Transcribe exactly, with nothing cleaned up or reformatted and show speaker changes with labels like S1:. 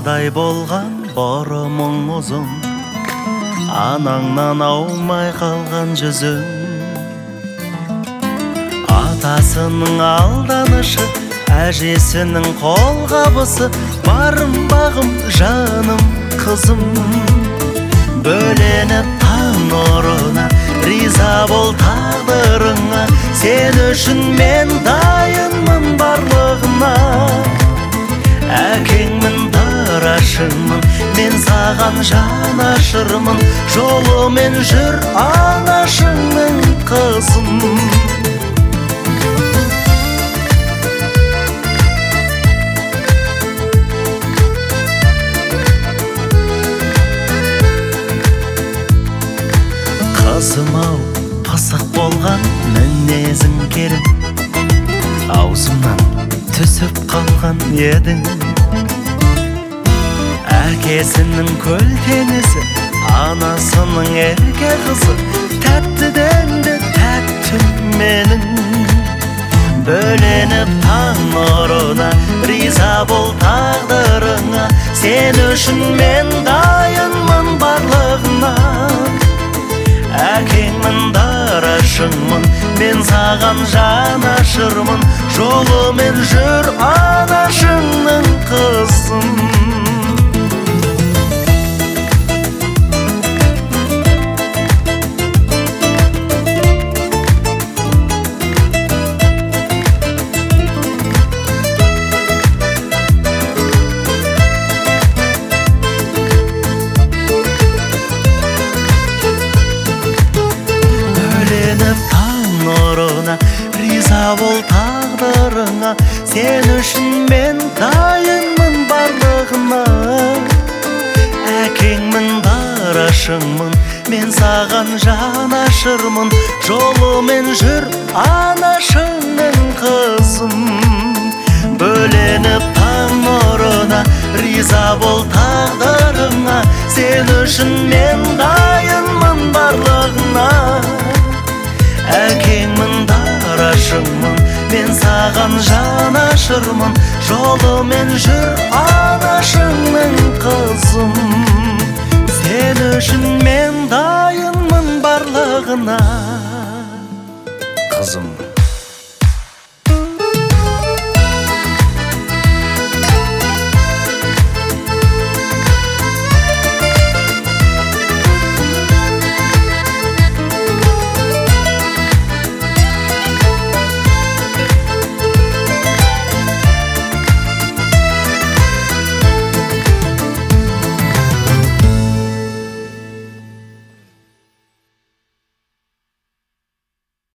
S1: балдай болған бұрымың ұзын, анаңнан аумай қалған жүзің. Атасының алданышы, әжесінің қолғабысы, барым бағым жаным қызым. Бөленіп таң нұрына, риза бол тағдырыңа, сен үшін мен дайынмын барлығына. Әкеңмін, дарашыңмын, мен саған жан ашырмын, жолымен жүр анашыңның қызым. Қызым-ау, пысық болған мінезің керім, аузымнан түсіп қалған едің. Әкесінің көл теңізі, анасының ерке қызы, тәттіден де тәттім менің. Бөленіп таң нұрына, риза бол тағдырыңа, сен үшін мен дайынмын барлығына. Әкеңмін, дарашыңмын, мен саған жан ашырмын, жолымен жүр анашыңның қызым. Риза бол тағдырыңа, сен үшін мен дайынмын барлығына. Әкеңмін, дарашыңмын, мен саған жан ашырмын, жолымен жүр анашыңның қызым. Бөленіп таң нұрына, риза бол тағдырыңа, сен үшін мен дайынмын барлығына. Әкеңмін, дарашыңмын, мен саған жан ашырмын, жолымен жүр анашыңның қызым. Сен үшін мен дайынмын барлығына, қызым.